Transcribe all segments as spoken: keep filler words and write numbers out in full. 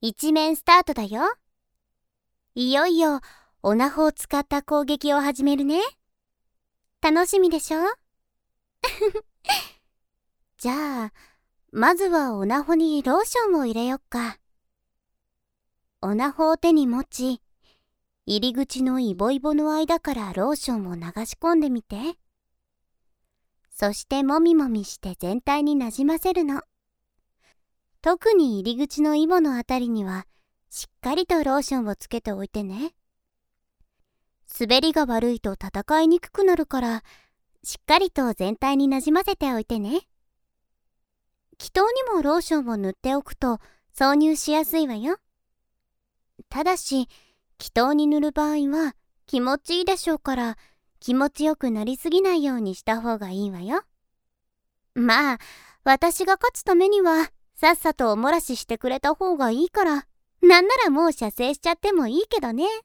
一面スタートだよ。いよいよオナホを使った攻撃を始めるね。楽しみでしょじゃあ、まずはオナホにローションを入れよっか。オナホを手に持ち、入り口のイボイボの間からローションを流し込んでみて。そしてもみもみして全体になじませるの。特に入り口のイボのあたりにはしっかりとローションをつけておいてね。滑りが悪いと戦いにくくなるから、しっかりと全体になじませておいてね。気筒にもローションを塗っておくと挿入しやすいわよ。ただし、気筒に塗る場合は気持ちいいでしょうから、気持ちよくなりすぎないようにした方がいいわよ。まあ、私が勝つためにはさっさとおもらししてくれた方がいいから、なんならもう射精しちゃってもいいけどね。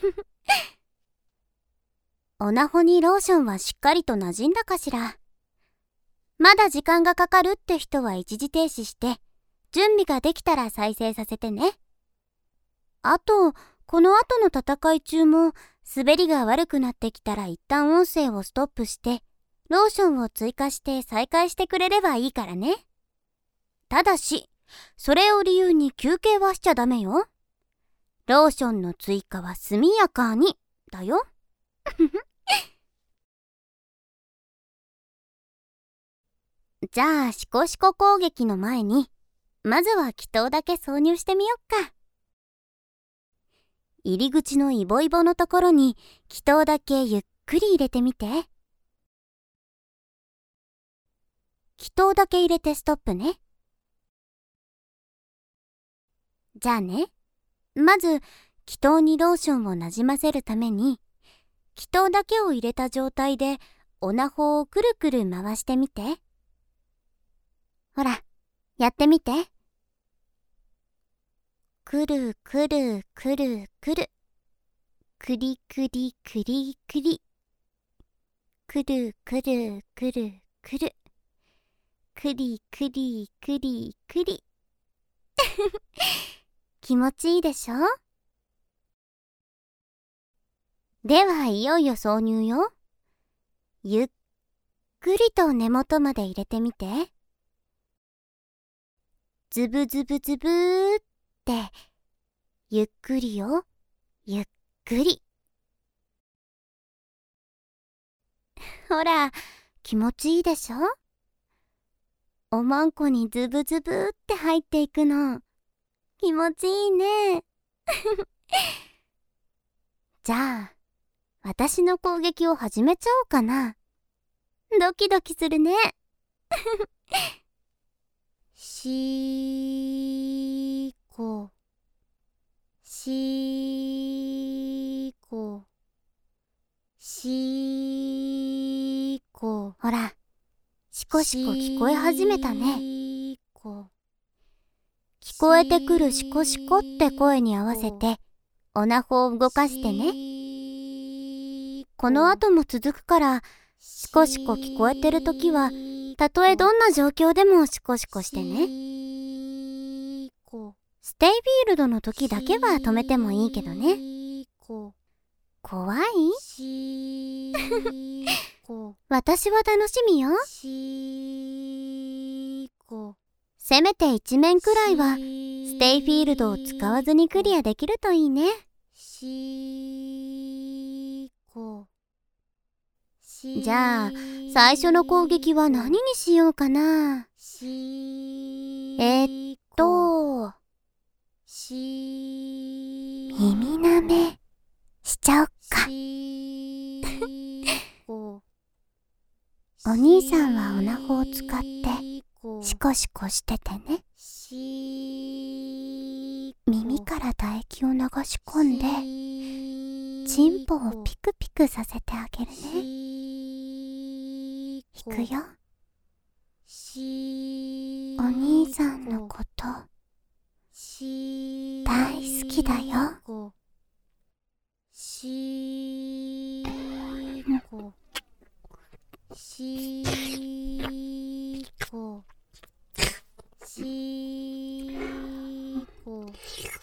オナホにローションはしっかりと馴染んだかしら。まだ時間がかかるって人は一時停止して、準備ができたら再生させてね。あと、この後の戦い中も滑りが悪くなってきたら一旦音声をストップして、ローションを追加して再開してくれればいいからね。ただし、それを理由に休憩はしちゃダメよ。ローションの追加は速やかに、だよ。じゃあ、シコシコ攻撃の前に、まずは気筒だけ挿入してみよっか。入り口のイボイボのところに気筒だけゆっくり入れてみて。気筒だけ入れてストップね。じゃあね、まず気筒にローションをなじませるために、気筒だけを入れた状態でオナホをくるくる回してみて。ほら、やってみて。くるくるくるくる。くりくりくりくり。くるくるくるくる。くりくりくりくり。気持ちいいでしょ？ではいよいよ挿入よ。ゆっくりと根元まで入れてみて。ズブズブズブーって、ゆっくりよ、ゆっくり。ほら、気持ちいいでしょ？おまんこにズブズブって入っていくの。気持ちいいね。じゃあ、私の攻撃を始めちゃおうかな。ドキドキするね。しーこ、しーこ、しーこ。ほら、シコシコ聞こえ始めたね。聞こえてくるシコシコって声に合わせて、オナホを動かしてね。この後も続くから、シコシコ聞こえてるときは、たとえどんな状況でもシコシコしてね。ステイフィールドの時だけは止めてもいいけどね。怖い？私は楽しみよ。せめて一面くらいはステイフィールドを使わずにクリアできるといいね。じゃあ、最初の攻撃は何にしようかな。えーっと、耳なめしちゃおっか。お兄さんはオナホを使ってシコシコしててね。耳から唾液を流し込んで、チンポをピクピクさせてあげるね。いくよ。お兄さんのこと大好きだよ。しーこ、しーこ、しーこ。